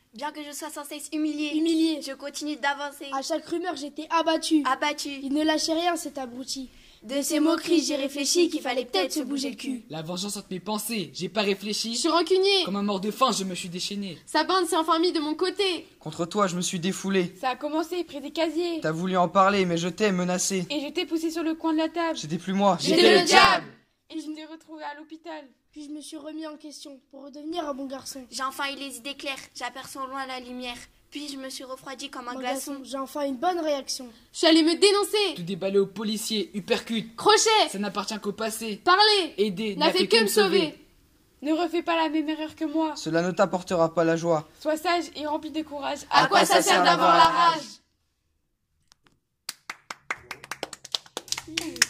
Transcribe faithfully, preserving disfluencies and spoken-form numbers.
Bien que je sois sans cesse humilié, Humilié. je continue d'avancer. À chaque rumeur, j'étais abattu. Abattu. Il ne lâchait rien, cet abruti. De ces moqueries, j'ai réfléchi qu'il fallait peut-être se bouger le cul. La vengeance entre mes pensées, j'ai pas réfléchi. Je suis rancunier. Comme un mort de faim, je me suis déchaîné. Sa bande s'est enfin mis de mon côté. Contre toi, je me suis défoulé. Ça a commencé près des casiers. T'as voulu en parler, mais je t'ai menacé. Et je t'ai poussé sur le coin de la table. J'étais plus moi. J'étais le diable. Et je t'ai retrouvé à l'hôpital. Puis je me suis remis en question pour redevenir un bon garçon. J'ai enfin eu les idées claires, j'aperçois au loin la lumière. Puis je me suis refroidi comme un Mon glaçon. garçon, j'ai enfin une bonne réaction. Je suis allée me dénoncer. Tout déballé aux policiers, uppercut. Crochet. Ça n'appartient qu'au passé. Parler. Aider N'a fait que me sauver. Ne refais pas la même erreur que moi. Cela ne t'apportera pas la joie. Sois sage et rempli de courage. À quoi ça sert d'avoir la rage?